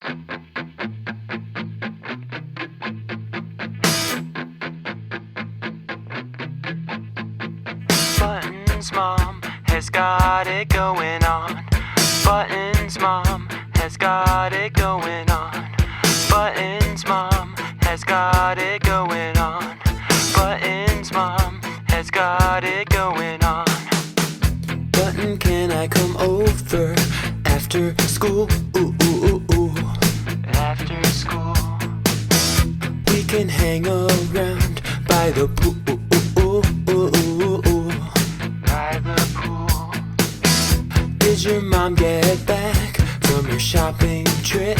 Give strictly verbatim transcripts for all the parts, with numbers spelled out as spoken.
Buttons mom has got it going on. Buttons mom has got it going on. Buttons mom has got it going on. Buttons mom has got it going on. Button, can I come over after school? Ooh, ooh, ooh, ooh. After school we can hang around by the pool. By the pool. Did your mom get back from her shopping trip?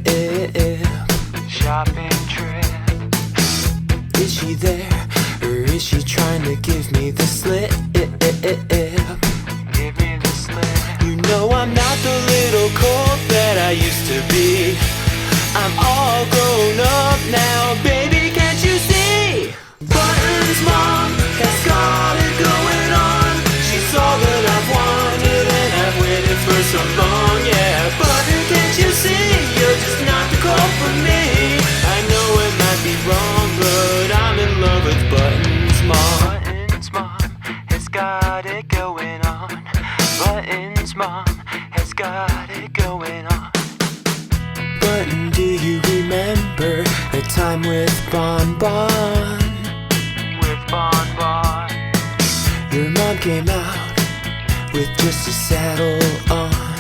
Shopping trip. Is she there, or is she trying to give me the slip? Give me the slip. You know I'm not the little colt that I used to be. I'm all grown up now, baby, can't you see? Buttons mom has got it going on. She's all that I've wanted and I've waited for so long, yeah. Button, can't you see? You're just not the girl for me. I know it might be wrong, but I'm in love with Buttons mom. Buttons mom has got it going on. Buttons mom has got it going on. Button, do you remember the time with Bon Bon? With Bon Bon. Your mom came out with just a saddle on.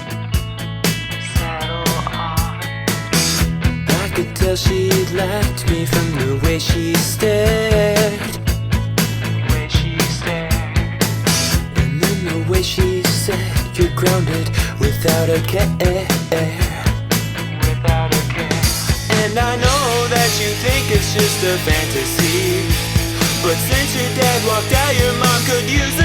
Saddle on. I could tell she liked me from the way she stared. The way she stared. And then the way she said, you're grounded without a care. And I know that you think it's just a fantasy, but since your dad walked out, your mom could use it.